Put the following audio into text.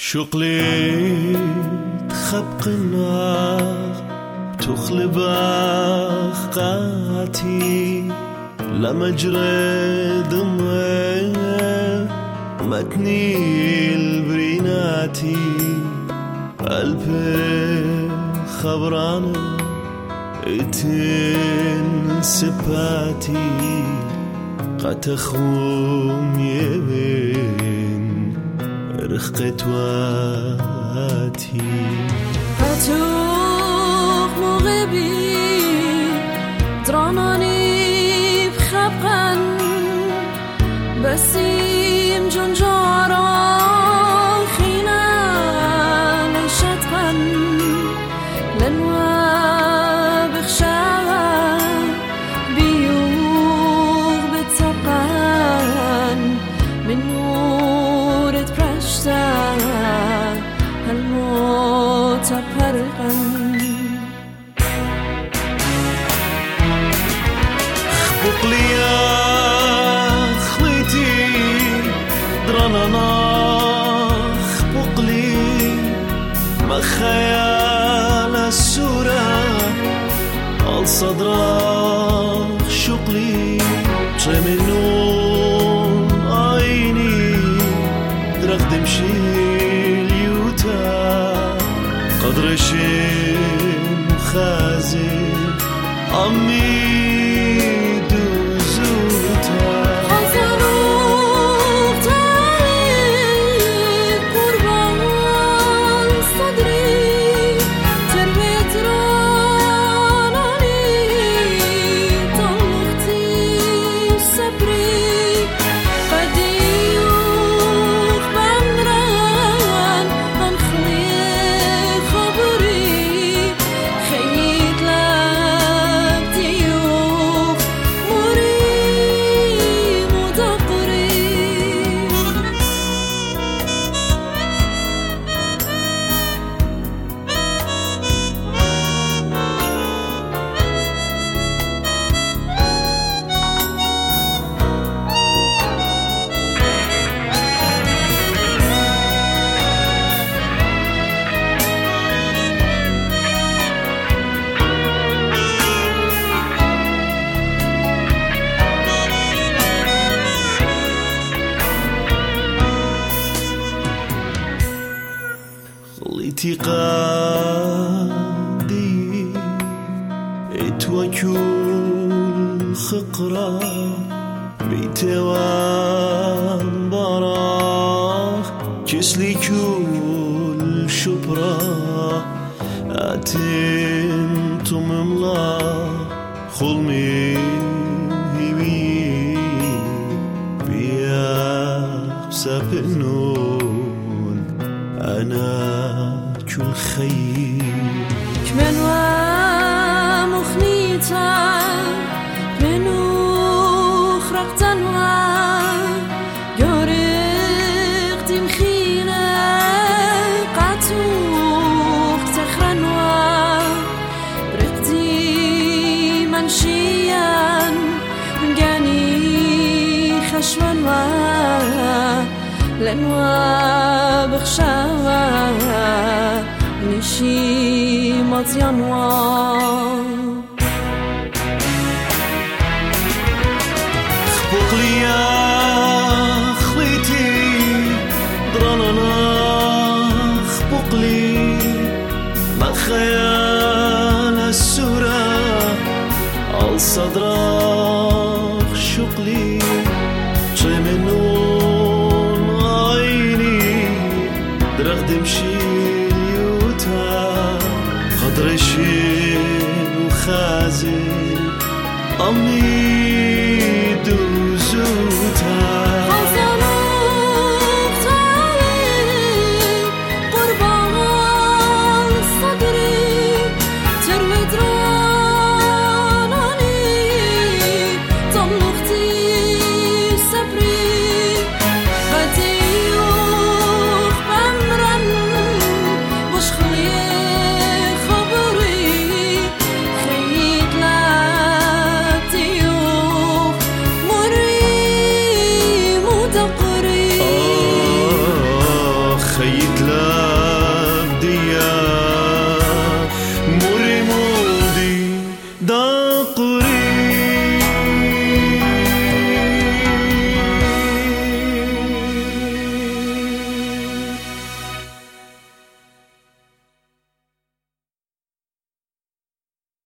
شغلي خبق النار تخلب قاتي لما جرى دمي متني البريناتي قلبي خبرانه اتن سباتي قتخوم يبين رخقت واتي قتوق مغبي دراناني بخبقا بسيم جنجارا خينا لشتقا لنوا خبق لي يا خليتي درانانا خبق لي ما خيال السورة على صدرك شقلي منون عيني درق دمشي اليوتا قدر شيء خازن عمي دوزوتا حزنوك تعليق قربان صدري ترويت راناني طلقتي صبري قديوك بمران انخلي خبري خيط لابتيوك مريم ودقري خليتي قادي اتوكل خقرة بيتوان براخ كسلي كل شبرة اتنتم املا خلمي هيوي بيا سابنون أنا كل خير كمن ومخنيتا منو خرقتا وقارق تمخينا قاتوق تخرن ورقتي منشيا من جاني خشوا لنوا بخشوا نشي مطيانوا خبق لي يا خليتي درانانا خبق لي ما خيال السورة على صدرك شقلي منون عيني درق دمشي اليوتا قدر شين وخازن أمي